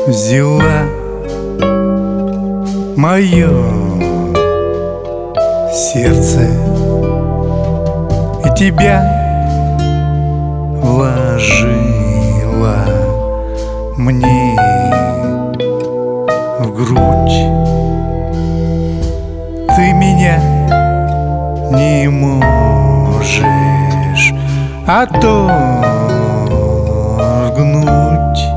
взяла мое сердце и тебя вложила мне в грудь. Ты меня не можешь отторгнуть.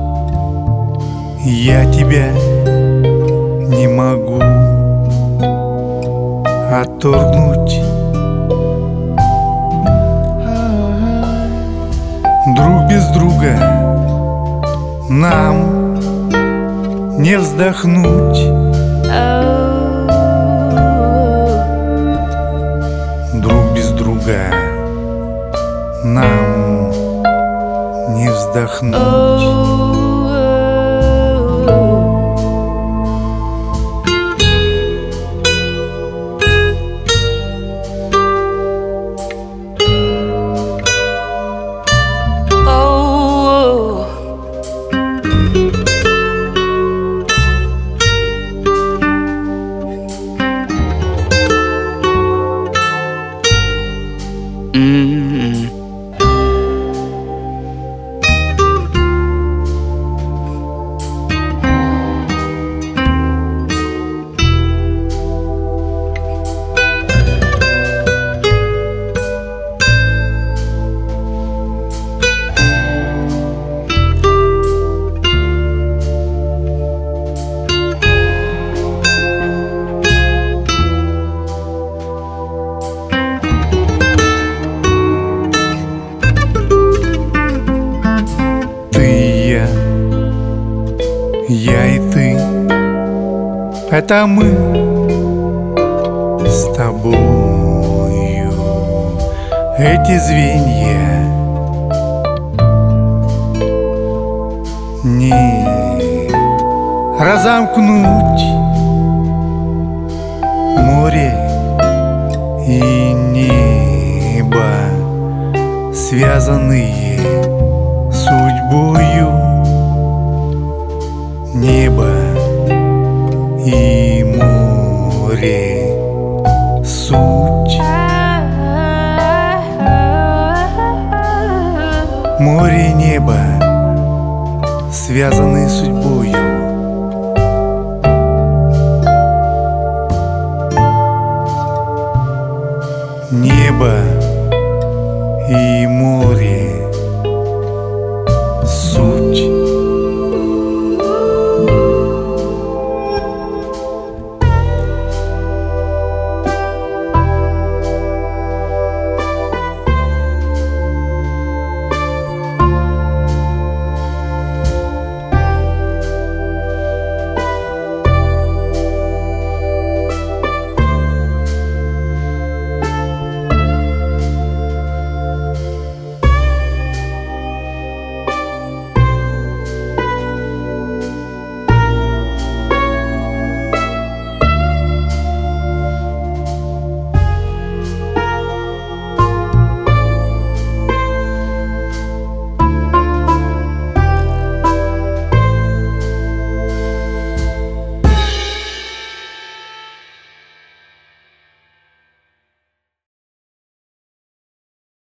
Я тебя не могу отторгнуть. Друг без друга нам не вздохнуть. Друг без друга нам не вздохнуть. Я и ты, это мы с тобою. Эти звенья не разомкнуть. Море и небо, связанные судьбою. Небо и море — суть. Море и небо, связанные судьбою.